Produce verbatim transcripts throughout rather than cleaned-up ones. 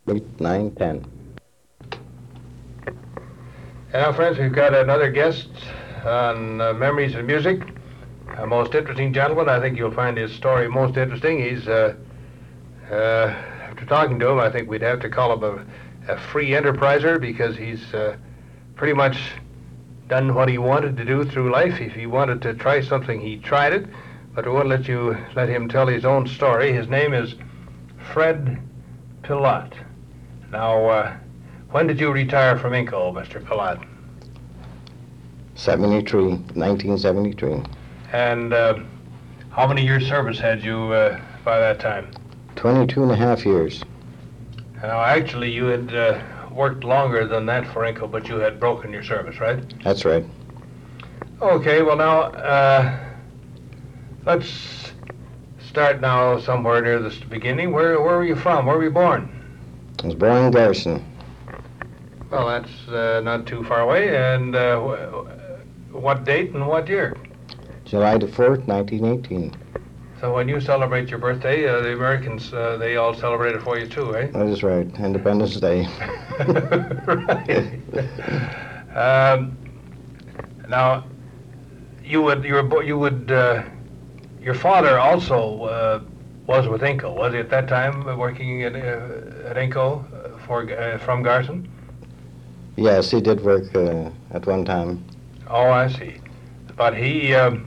eight, nine, ten. And now, friends, we've got another guest on uh, Memories of Music. A most interesting gentleman. I think you'll find his story most interesting. He's, uh, uh, after talking to him, I think we'd have to call him a, a free enterpriser because he's uh, pretty much done what he wanted to do through life. If he wanted to try something, he tried it. But we won't let you let him tell his own story. His name is Fred Pilot. Now, uh, when did you retire from Inco, Mister Pilot? seventy-three, nineteen seventy-three. And uh, how many years service had you uh, by that time? twenty-two and a half years. Now, actually, you had uh, worked longer than that for Inco, but you had broken your service, right? That's right. Okay, well, now, uh, let's start now somewhere near the beginning. Where, where were you from? Where were you born? I was born in Garrison. Well, that's uh, not too far away. And uh, wh- what date and what year? July the fourth, nineteen eighteen. So when you celebrate your birthday, uh, the Americans, uh, they all celebrate it for you too, eh? That is right. Independence Day. Right. um, now, you would, you were, bo- you would, uh, your father also uh, was with Inco, was he at that time uh, working at, uh, at Inco uh, for uh, from Garrison? Yes, he did work uh, at one time. Oh, I see. But he um,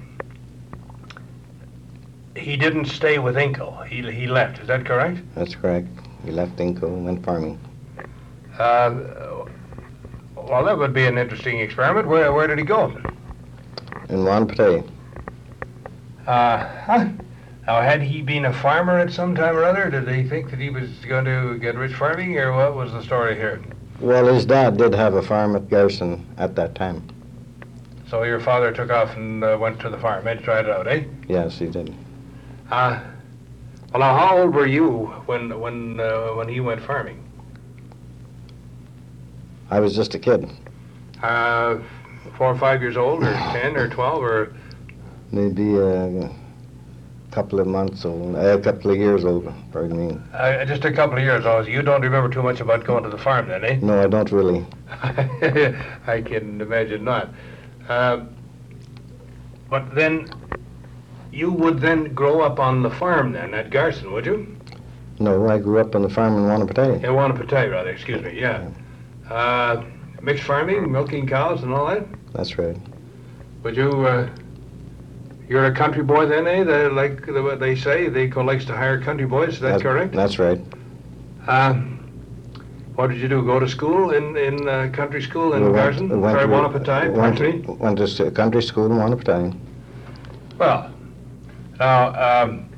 he didn't stay with Inco. He he left. Is that correct? That's correct. He left Inco and went farming. Uh, well, that would be an interesting experiment. Where where did he go? In Wanapate. Uh, huh. Now, had he been a farmer at some time or other? Did they think that he was going to get rich farming, or what was the story here? Well, his dad did have a farm at Garrison at that time. So your father took off and uh, went to the farm and tried it out, eh? Yes, he did. Uh, well, now, how old were you when when uh, when he went farming? I was just a kid. Uh, four or five years old, or ten, or twelve, or Maybe a couple of months old, a couple of years old, pardon me. uh, just a couple of years old. You don't remember too much about going to the farm, then, eh? No, I don't really. I can imagine not. Uh, but then, you would then grow up on the farm then at Garrison, would you? No, I grew up on the farm in Wanapate. In Wanapate, rather, excuse me, yeah. Uh, mixed farming, milking cows and all that? That's right. Would you, uh, you're a country boy then, eh? They, like the, what they say, they likes to hire country boys, is that, That- correct? That's right. Uh, what did you do, go to school in, in uh, country school in We went- Garrison? we went Sorry, to- Wanapate, Went, pardon me? to- went to s- country school in Wanapate. Well, now, um,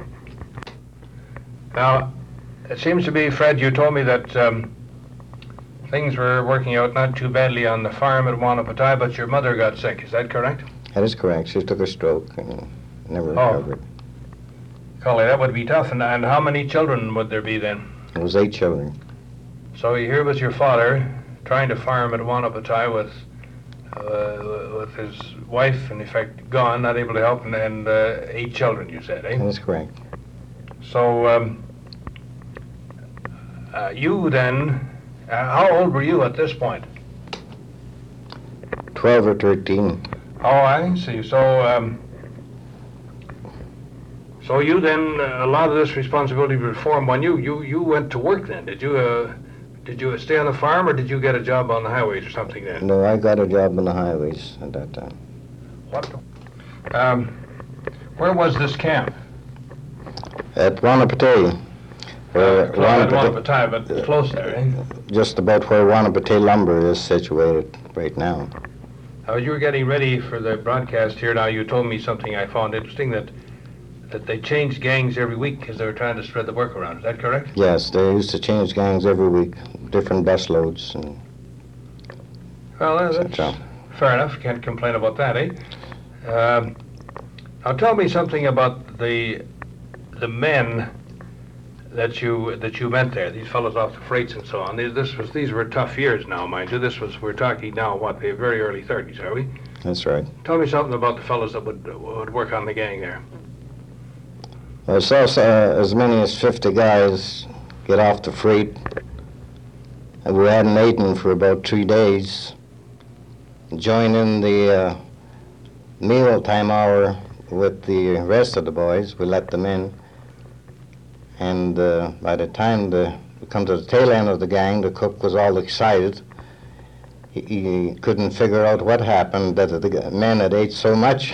now, it seems to be, Fred, you told me that um, things were working out not too badly on the farm at Wanapate, but your mother got sick. Is that correct? That is correct. She took a stroke and never Oh. recovered. Golly, that would be tough. And, and how many children would there be then? It was eight children. So here was your father trying to farm at Wanapate with uh, with his wife, in effect, gone, not able to help, and, and uh, eight children, you said, eh? That is correct. So, um, uh, you then, uh, how old were you at this point? Twelve or thirteen. Oh, I see. So, um, so you then, uh, a lot of this responsibility was formed on you. You you went to work then. Did you uh, did you stay on the farm or did you get a job on the highways or something then? No, I got a job on the highways at that time. What? Um, where was this camp? At Wanapate. Where Uh, close, not Wanapate- Wanapate, but close there, eh? just about where Wanapate Lumber is situated right now. Now, you were getting ready for the broadcast here. Now, you told me something I found interesting, that that they changed gangs every week because they were trying to spread the work around. Is that correct? Yes, they used to change gangs every week, different bus loads. And Well, uh, et that's cetera. fair enough. Can't complain about that, eh? Um, now, tell me something about the the men that you that you met there. These fellows off the freights and so on. These, this was these were tough years now, mind you. This was we're talking now what the very early thirties, are we? That's right. Tell me something about the fellows that would would work on the gang there. I saw uh, as many as fifty guys get off the freight We hadn't eaten for about three days. Joining the uh, meal time hour with the rest of the boys, we let them in. And uh, by the time the, we come to the tail end of the gang, the cook was all excited. He, he couldn't figure out what happened, that the men had ate so much.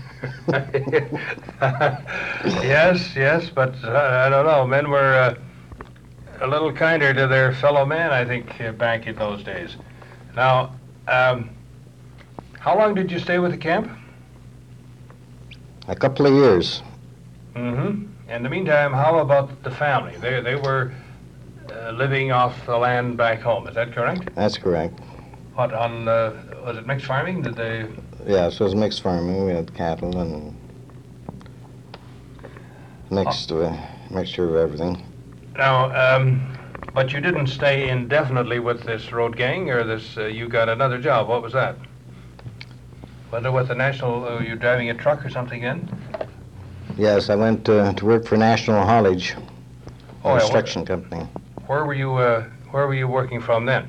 Yes, yes, but uh, I don't know. Men were uh, a little kinder to their fellow man, I think, uh, back in those days. Now, um, how long did you stay with the camp? A couple of years. Mm-hmm. In the meantime, how about the family? They they were uh, living off the land back home. Is that correct? That's correct. What on uh, was it mixed farming? Did they? Yes, it was mixed farming. We had cattle and mixed uh, mixture of everything. Now, um, but you didn't stay indefinitely with this road gang, or this? Uh, you got another job. What was that? Was it with the national? Uh, you driving a truck or something then? Yes, I went uh, to work for National Haulage, Oh, a yeah, construction company. Where were you? Uh, where were you working from then?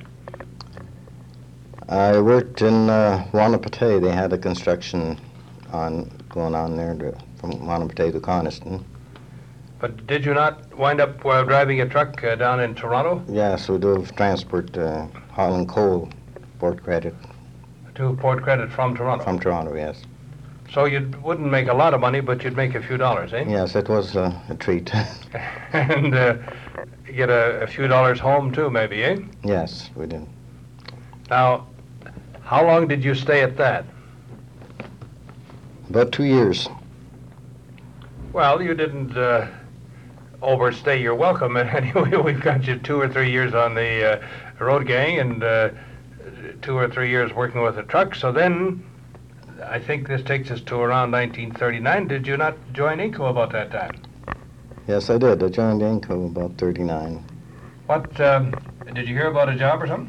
I worked in uh, Wanapatay. They had a construction on going on there to, from Wanapatay to Coniston. But did you not wind up uh, driving a truck uh, down in Toronto? Yes, we do transport uh, hauling coal, Port Credit, To Port Credit from Toronto. from Toronto, yes. So you wouldn't make a lot of money, but you'd make a few dollars, eh? Yes, it was uh, a treat. And uh, get a, a few dollars home too, maybe, eh? Yes, we did. Now, how long did you stay at that? About two years. Well, you didn't uh, overstay your welcome. Anyway, we've got you two or three years on the uh, road gang and uh, two or three years working with a truck. So then, I think this takes us to around nineteen thirty-nine. Did you not join Inco about that time? Yes, I did. I joined Inco about thirty-nine. What, um, did you hear about a job or something?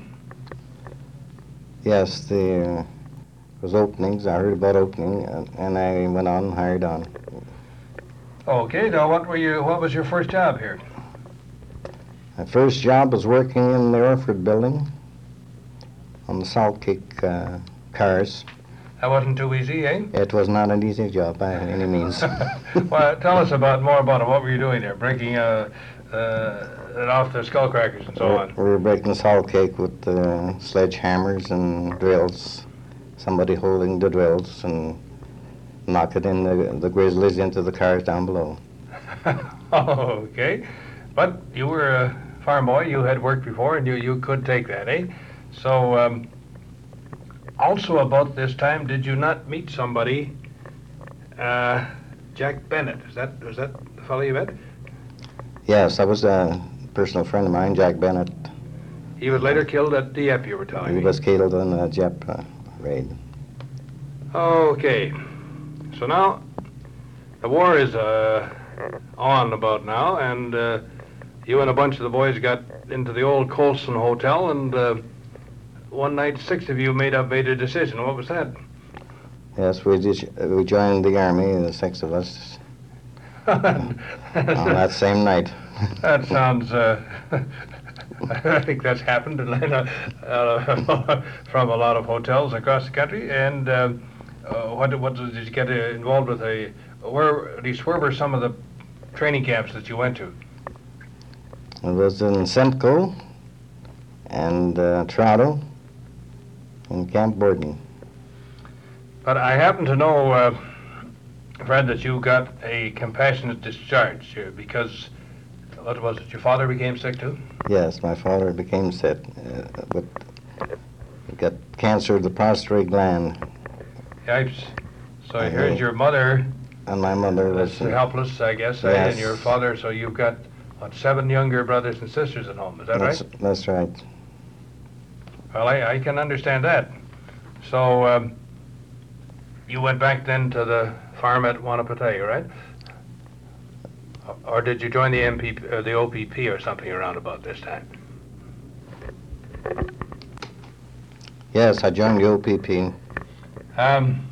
Yes, the uh, was openings. I heard about opening, and, and I went on and hired on. Okay, now what were you, what was your first job here? My first job was working in the Orford building on the salt cake uh, cars. That wasn't too easy, eh? It was not an easy job by any means. Well, tell us about more about it. What were you doing there? Breaking uh, uh, it off the skull crackers and so we on. we were breaking salt cake with uh, sledgehammers and drills. Somebody holding the drills and knocking in the, the grizzlies into the cars down below. Okay, but you were a farm boy. You had worked before, and you you could take that, eh? So. Um, Also, about this time, did you not meet somebody, uh, Jack Bennett? Is that was that the fellow you met? Yes, that was a personal friend of mine, Jack Bennett. He was later killed at Dieppe, you were telling He me. was killed in a Jep uh, raid. Okay. So now, the war is uh, on about now, and uh, you and a bunch of the boys got into the old Colson Hotel, and uh, one night six of you made up made a decision. What was that? Yes, we did, we joined the army, the six of us, on that same night. That sounds. Uh, I think that's happened in Atlanta, uh, from a lot of hotels across the country. And uh, uh, what what did you get involved with? A where at least where were some of the training camps that you went to? It was in Simcoe and uh, Toronto and Camp Borden. But I happen to know, uh, Fred, that you got a compassionate discharge uh, because, what was it, your father became sick too? Yes, my father became sick, uh, but he got cancer of the prostate gland. Yipes. So I here's know. your mother And my mother was was... helpless, I guess, eh? Yes. And your father, so you've got, what, seven younger brothers and sisters at home, is that that's, right? That's right. Well, I, I can understand that. So, um, you went back then to the farm at Wanapatay, right? Or did you join the M P P, uh, the O P P or something around about this time? Yes, I joined the O P P. Um,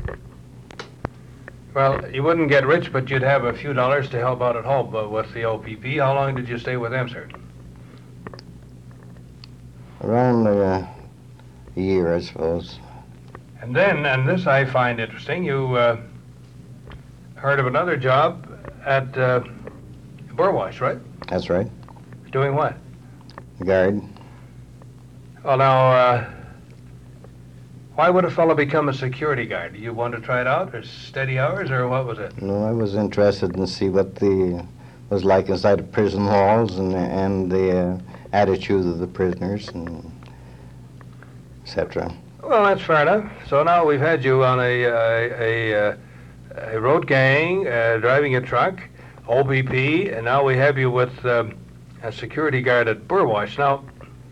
well, you wouldn't get rich, but you'd have a few dollars to help out at home uh, with the O P P. How long did you stay with them, sir? Around uh, a year, I suppose. And then, and this I find interesting, you uh, heard of another job at uh, Burwash, right? That's right. Doing what? Guard. Well, now, uh, why would a fellow become a security guard? Do you want to try it out, or steady hours, or what was it? No, I was interested in see what the was like inside the prison walls and and the uh, attitude of the prisoners and et cetera. Well, that's fair enough. So now we've had you on a a, a, a road gang, uh, driving a truck, O B P, and now we have you with um, a security guard at Burwash. Now,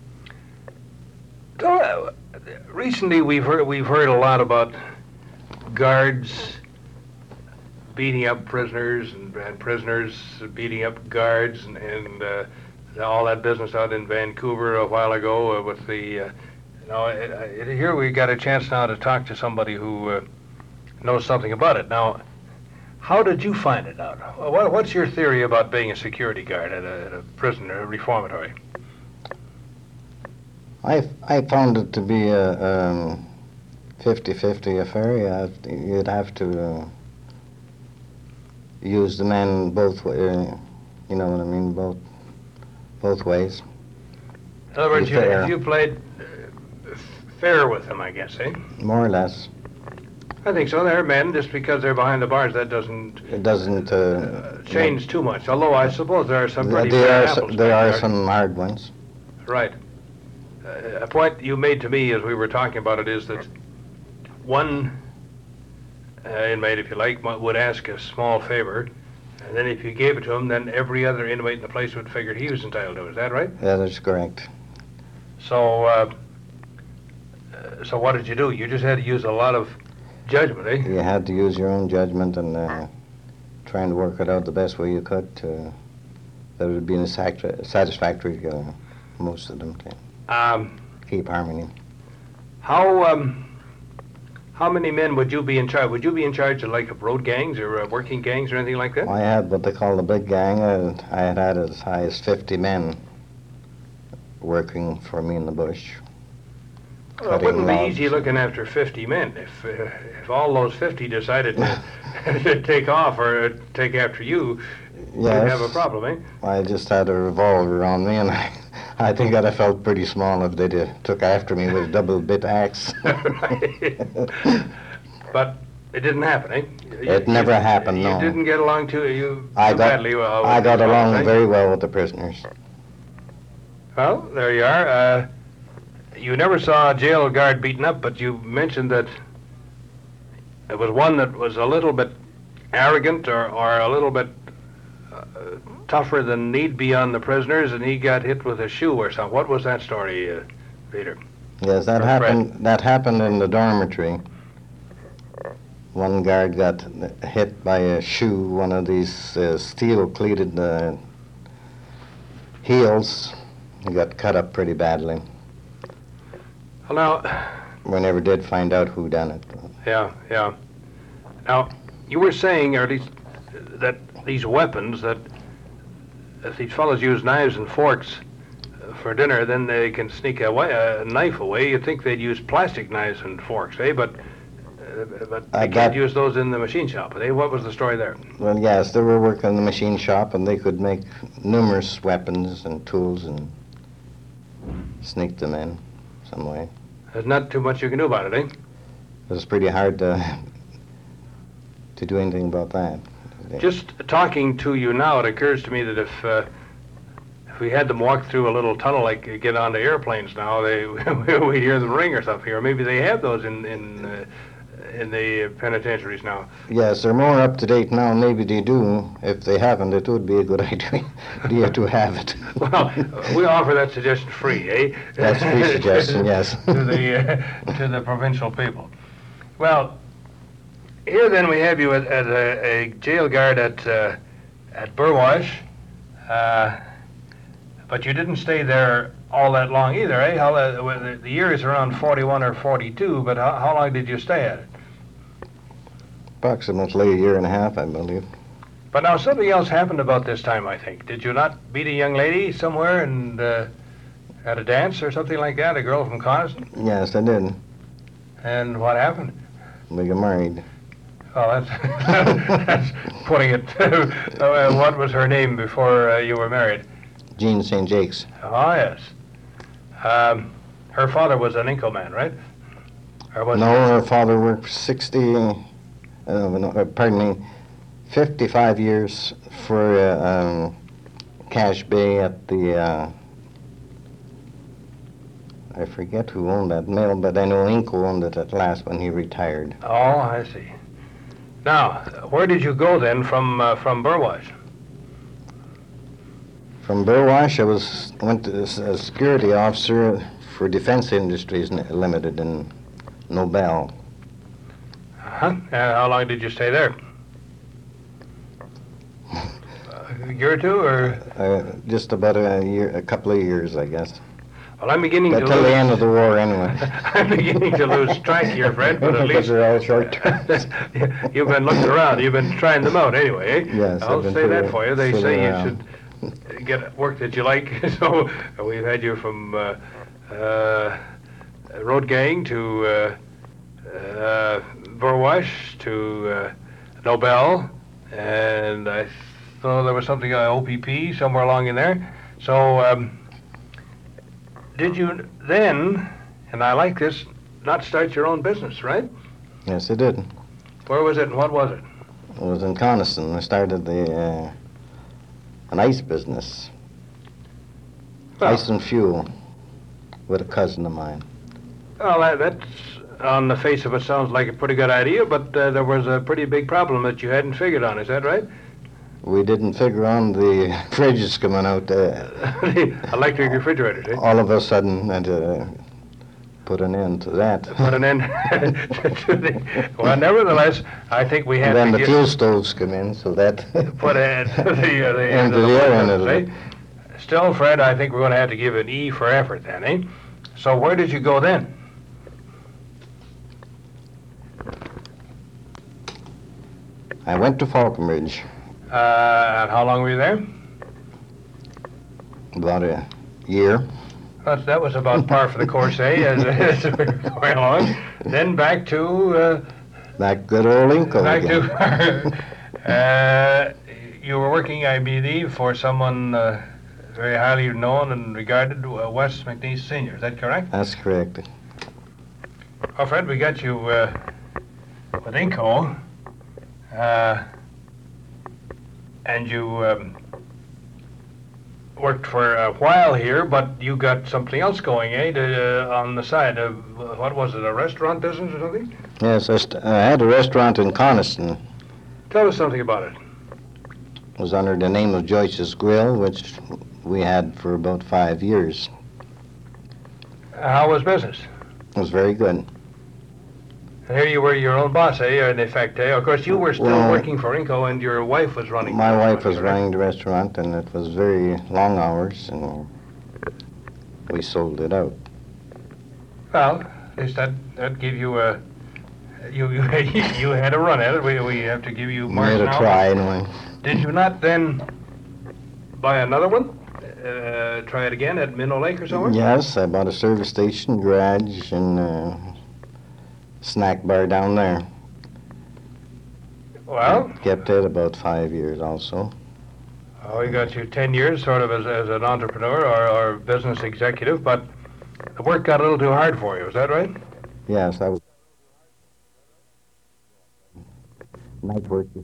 don't, recently we've heard we've heard a lot about guards beating up prisoners and, and prisoners beating up guards and, and uh, all that business out in Vancouver a while ago uh, with the. Uh, Now, it, it, here we got a chance now to talk to somebody who uh, knows something about it. Now, how did you find it out? What, what's your theory about being a security guard at a, at a prison or a reformatory? I, I found it to be a um, fifty-fifty affair. You have to, you'd have to uh, use the men both ways. Uh, you know what I mean? Both both ways. In other words, Be you, fair. you played fair with them, I guess, eh? More or less. I think so. They're men. Just because they're behind the bars, that doesn't It doesn't uh, uh, change too much. Although I suppose there are some pretty there bad are so, apples there back are there. some hard ones. Right. Uh, a point you made to me as we were talking about it is that one uh, inmate, if you like, mu- would ask a small favor, and then if you gave it to him, then every other inmate in the place would figure he was entitled to it. Is that right? That is correct. So, uh, uh, so what did you do? You just had to use a lot of judgment, eh? You had to use your own judgment and uh, trying to work it out the best way you could to, that it would be satisfactory, satisfactory uh, most of them to Um, keep harmony. how um, how many men would you be in charge? Would you be in charge of like of road gangs or uh, working gangs or anything like that? I had what they call the big gang. Uh, I had had as high as fifty men working for me in the bush. Well, it cutting wouldn't be logs. easy looking after fifty men if uh, if all those fifty decided to, to take off or uh, take after you. You'd Yes. have a problem, eh? I just had a revolver on me, and I, I think I'd have felt pretty small if they'd uh, took after me with a double bit axe. Right. But it didn't happen, eh? You- It never you- happened, You no. didn't get along too you I too got, badly. Uh, I with got these along fellows, eh? very well with the prisoners. Well, there you are. Uh, you never saw a jail guard beaten up, but you mentioned that there was one that was a little bit arrogant or, or a little bit uh, tougher than need be on the prisoners, and he got hit with a shoe or something. What was that story, uh, Peter? Yes, that Or happened. That happened in the dormitory. One guard got hit by a shoe, one of these uh, steel-cleated uh, heels. He got cut up pretty badly. Well, now, We never did find out who done it. yeah, yeah. Now, you were saying, or at least that these weapons, that if these fellows use knives and forks uh, for dinner, then they can sneak a, wa- a knife away. You'd think they'd use plastic knives and forks, eh? But uh, but I they can't got- use those in the machine shop, eh? What was the story there? Well, yes, they were working in the machine shop, and they could make numerous weapons and tools and sneak them in some way. There's not too much you can do about it, eh? It was pretty hard to to do anything about that. Just talking to you now, it occurs to me that if uh, if we had them walk through a little tunnel like uh, get onto airplanes now, they we'd hear them ring or something. Or maybe they have those in in uh, in the penitentiaries now. Yes, they're more up to date now. Maybe they do. If they haven't, it would be a good idea idea to have it. Well, we offer that suggestion free, eh? That's a free suggestion, yes. to the uh, to the provincial people. Well, here then we have you at, at a, a jail guard at uh, at Burwash, uh, but you didn't stay there all that long either, eh? How, uh, well, the, the year is around forty-one or forty-two, but how, how long did you stay at it? Approximately a year and a half, I believe. But now something else happened about this time, I think. Did you not meet a young lady somewhere and uh, At a dance or something like that? A girl from Coniston? Yes, I did. And what happened? We got married. Oh, that's, that's putting it. uh, what was her name before uh, you were married? Jean Saint Jakes. Oh, yes. Um, her father was an Inco man, right? Or was No, he- her father worked for sixty, uh, no, uh, pardon me, fifty-five years for uh, um, Cash Bay at the, uh, I forget who owned that mill, but I know Inco owned it at last when he retired. Oh, I see. Now, where did you go then from uh, from Burwash? From Burwash, I was went to as a security officer for Defense Industries N- Limited in Nobel. Uh-huh. Uh, how long did you stay there? A year or two, or? Uh, just about a year, a couple of years, I guess. Well, I'm beginning to Until lose. the end of the war, anyway. I'm beginning to lose track here, Fred, but at Because least they're all short terms. you've been looking around. You've been trying them out anyway. Eh? Yes, I'll I've been say that fooling- for you. They fooling say around. you should get work that you like. So we've had you from uh, uh, road gang to uh, uh, Burwash to uh, Nobel, and I thought there was something uh, O P P somewhere along in there. So. Um, Did you then, and I like this, not start your own business, right? Yes, I did. Where was it and what was it? I was in Coniston. I started the uh, an ice business, Well, ice and fuel, with a cousin of mine. well that, that's, on the face of it, sounds like a pretty good idea, but uh, there was a pretty big problem that you hadn't figured on, is that right? We didn't figure on the fridges coming out. Uh, The electric refrigerators, eh? all of a sudden, and uh, put an end to that. Put an end to the... Well, nevertheless, I think we had And then to the get- fuel stoves come in, so that put an end to the... Uh, the End end to of the other end business, of it. eh? Still, Fred, I think we're going to have to give an E for effort then, eh? So where did you go then? I went to Falconbridge Uh, and how long were you there? about a year. That, that was about par for the course, eh, as, as we were going along. Then back to, uh, That good old Inco back again. to, uh, you were working, I believe, for someone uh, very highly known and regarded, uh, Wes McNeese Senior. Is that correct? That's correct. Oh, Fred, we got you uh, with Inco, uh, and you um, worked for a while here, but you got something else going, eh, to, uh, on the side of, uh, what was it, a restaurant business or something? Yes, I, st- I had a restaurant in Coniston. Tell us something about it. It was under the name of Joyce's Grill, which we had for about five years. Uh, How was business? It was very good. And here you were your own boss, eh, in effect, eh? Of course, you were still Well, working for Inco, and your wife was running. My the wife restaurant, was correct? running the restaurant, and it was very long hours, and we sold it out. Well, at least that, that gave you a, you, you, you had a run at it. We, we have to give you marks Made a now. try, anyway. Did you not then buy another one? Uh, try it again at Minnow Lake or somewhere? Yes, I bought a service station, garage, and uh, snack bar down there. Well, Kept it about five years also. oh, you got you ten years sort of as, as an entrepreneur or, or business executive, but the work got a little too hard for you. Is that right? Yes, I was night work in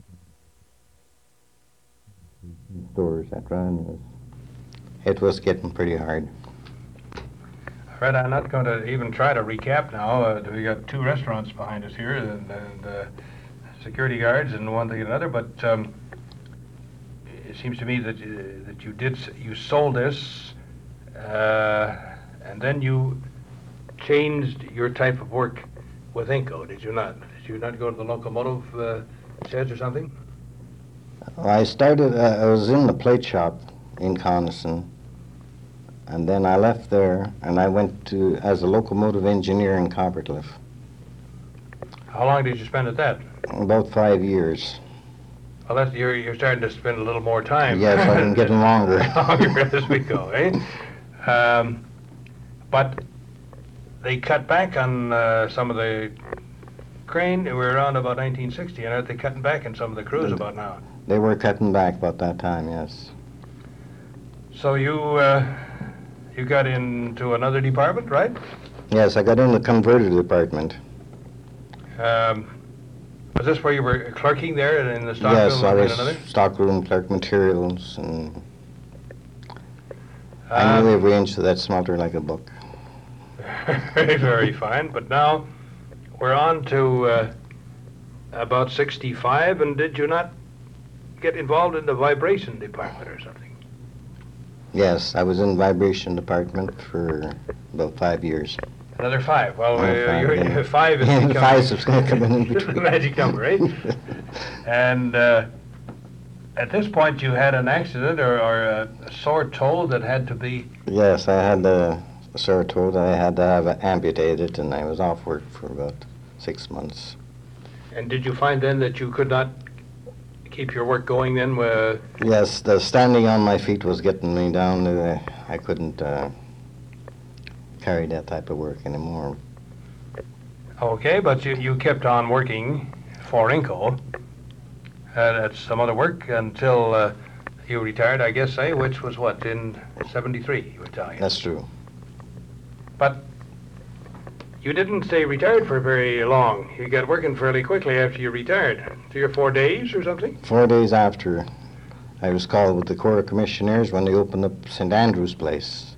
stores, et cetera, and it was, it was getting pretty hard. Fred, I'm not going to even try to recap now. Uh, we got two restaurants behind us here, and, and uh, security guards, and one thing and another. But um, it seems to me that uh, that you did s- you sold this, uh, and then you changed your type of work with Inco. Did you not? Did you not go to the locomotive uh, sheds or something? Well, I started, uh, I was in the plate shop in Coniston, and then I left there, and I went to, as a locomotive engineer in Coppercliff, How long did you spend at that? about five years. Well, that's, you're you're starting to spend a little more time. Yes, I'm getting longer. Longer as we go, eh? Um, But they cut back on uh, some of the crane. We were around about nineteen sixty, and aren't they cutting back on some of the crews about now? They were cutting back about that time, yes. So you uh, you got into another department, right? Yes, I got in the converter department. Um, was this where you were clerking there in the stock Yes, room? I in was another? stockroom clerk, materials, and I Um, knew every inch of that smelter like a book. Very, very fine. But now we're on to uh, about sixty-five, and did you not get involved in the vibration department or something? Yes, I was in vibration department for about five years. Another five. Well, Another uh, five, you're, yeah. five is Yeah, becoming five's just gonna come in in between. the magic number, right? And uh, at this point, you had an accident or, or a, a sore toe that had to be. Yes, I had a sore toe that I had to have it amputated, and I was off work for about six months. And did you find then that you could not keep your work going then? Uh, Yes, the standing on my feet was getting me down. Uh, I couldn't uh, carry that type of work anymore. okay, but you, you kept on working for Inco at, at some other work until uh, you retired, I guess, eh? Which was what, in seventy-three, you were telling us. That's true. But you didn't stay retired for very long. You got working fairly quickly after you retired. Three or four days or something? Four days after, I was called with the Corps of Commissioners when they opened up Saint Andrew's Place.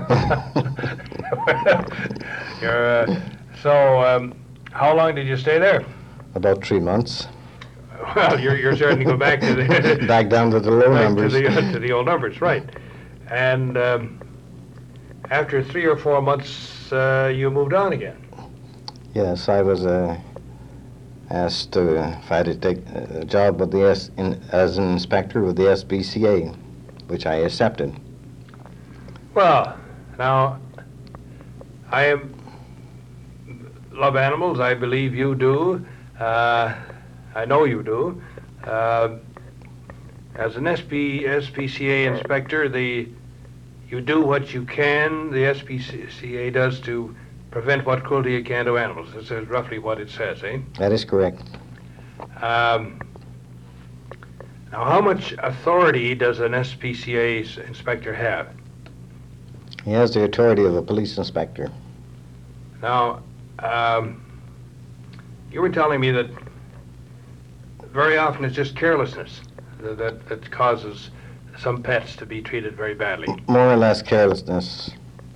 You're, uh, so, um, how long did you stay there? About three months. Well, you're, you're starting to go back to the... Back down to the low back numbers. To the, to the old numbers, right. And um, after three or four months, uh, you moved on again. Yes, I was uh, asked uh, if I had to take a job with the S, in, as an inspector with the S B C A, which I accepted. Well, now, I am, love animals. I believe you do. Uh, I know you do. Uh, as an S P, S P C A inspector, the you do what you can. The S P C A does to prevent what cruelty it can to animals. This is roughly what it says, eh? That is correct. Um, now, how much authority does an S P C A inspector have? He has the authority of a police inspector. Now, um, you were telling me that very often it's just carelessness that, that, that causes some pets to be treated very badly. More or less carelessness.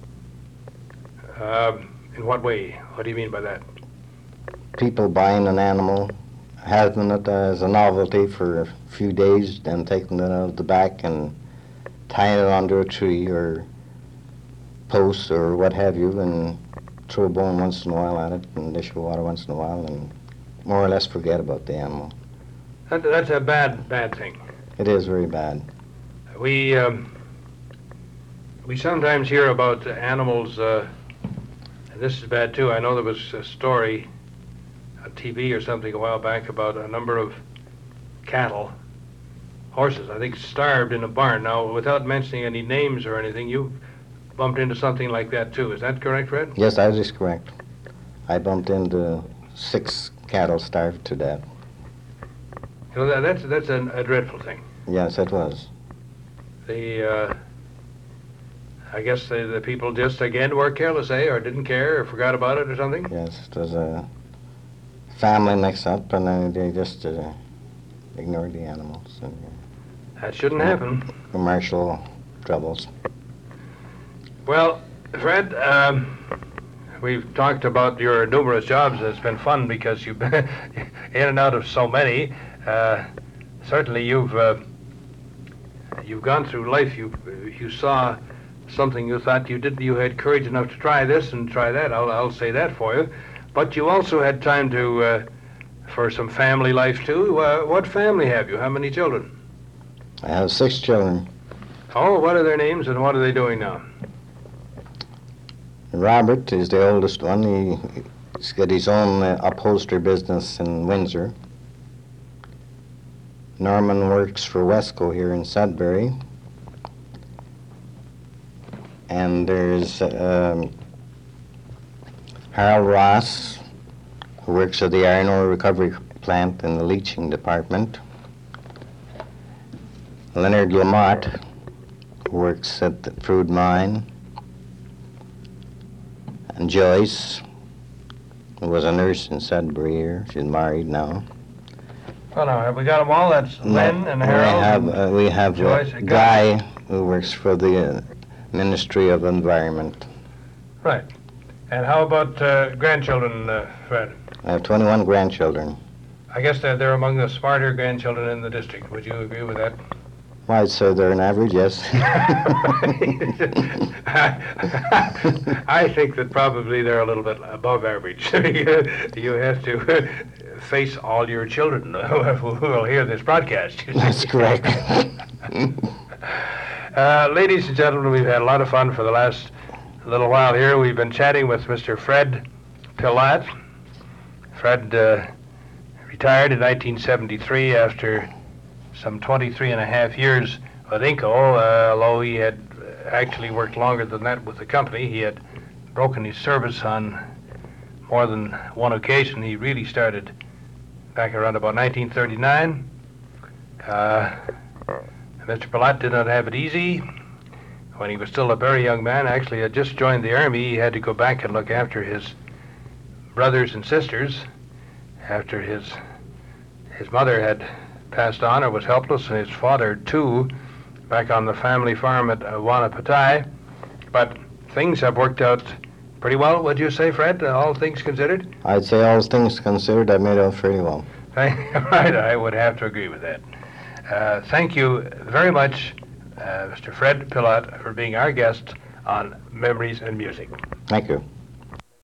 Um, in what way? What do you mean by that? People buying an animal, having it as a novelty for a few days, then taking it out of the back and tying it under a tree or post or what have you, and throw a bone once in a while at it and dish of water once in a while, and more or less forget about the animal. That, that's a bad, bad thing. It is very bad. We um, we sometimes hear about animals, uh, and this is bad too. I know there was a story on T V or something a while back about a number of cattle, horses, I think, starved in a barn. Now, without mentioning any names or anything, you've bumped into something like that too. Is that correct, Fred? Yes, that is correct. I bumped into six cattle starved to death. You know, that, that's that's an, a dreadful thing. Yes, it was. The uh, I guess the, the people just again were careless, eh, or didn't care, or forgot about it, or something. Yes, it was a family mix-up, and then they just uh, ignored the animals. And, uh, That shouldn't happen. commercial troubles. Well, Fred, um, we've talked about your numerous jobs. It's been fun because you've been in and out of so many. Uh, certainly, you've uh, you've gone through life. You you saw something you thought you did. You had courage enough to try this and try that. I'll I'll say that for you. But you also had time to uh, for some family life too. Uh, what family have you? How many children? I have six children. Oh, what are their names and what are they doing now? Robert is the oldest one. He, he's got his own uh, upholstery business in Windsor. Norman works for Wesco here in Sudbury. And there's um, Harold Ross, who works at the iron ore recovery plant in the leaching department. Leonard Lamotte, who works at the crude mine. And Joyce, who was a nurse in Sudbury here. She's married now. Well, now, have we got them all? That's Len and Harold. We have, and uh, we have Joyce, a a guy who works for the uh, Ministry of Environment. Right. And how about uh, grandchildren, uh, Fred? I have twenty-one grandchildren. I guess they're, they're among the smarter grandchildren in the district. Would you agree with that? Well, I'd say they're an average, yes. I think that probably they're a little bit above average. You have to face all your children who will hear this broadcast. That's correct. uh, ladies and gentlemen, we've had a lot of fun for the last little while here. We've been chatting with Mister Fred Pillatt. Fred uh, retired in nineteen seventy-three after some twenty-three and a half years with Inco, uh, although he had actually worked longer than that with the company. He had broken his service on more than one occasion. He really started back around about nineteen thirty-nine. Uh, Mister Pillatt did not have it easy. When he was still a very young man, actually had just joined the Army, he had to go back and look after his brothers and sisters after his his mother had passed on or was helpless, and his father, too, back on the family farm at uh, Wanapatai. But things have worked out pretty well, would you say, Fred, uh, all things considered? I'd say all things considered, I made out pretty well. Right, I would have to agree with that. Uh, thank you very much, uh, Mister Fred Pillatt, for being our guest on Memories and Music. Thank you.